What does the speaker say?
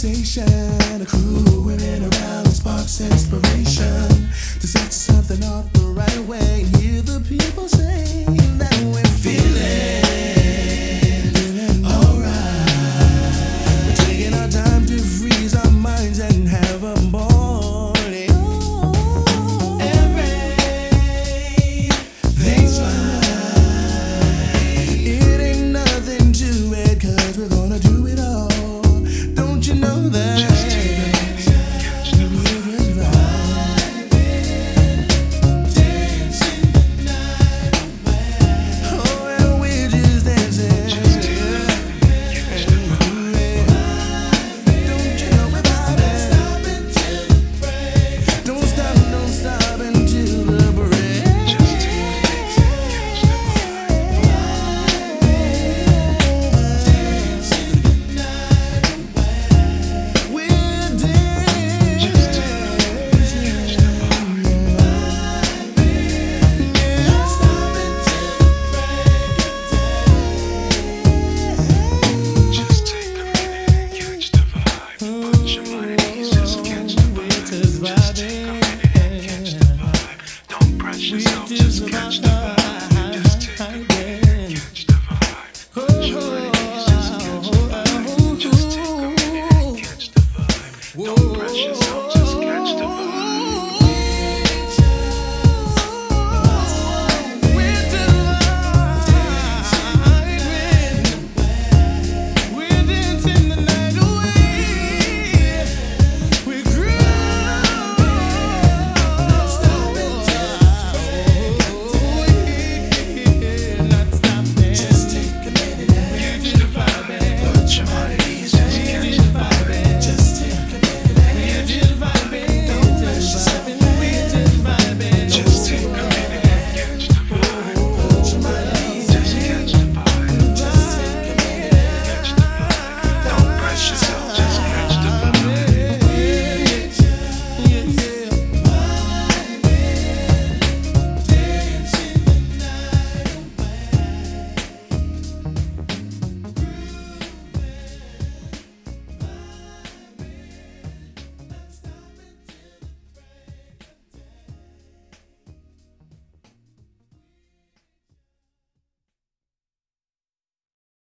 conversation, a crew in around sparks inspiration to set something off the right way. Hear the people say that we're feeling alright. We're taking our time to freeze our minds and have a ball. Everything's fine. It ain't nothing to it, 'cause we're gonna do it all. Don't you know that? Put your money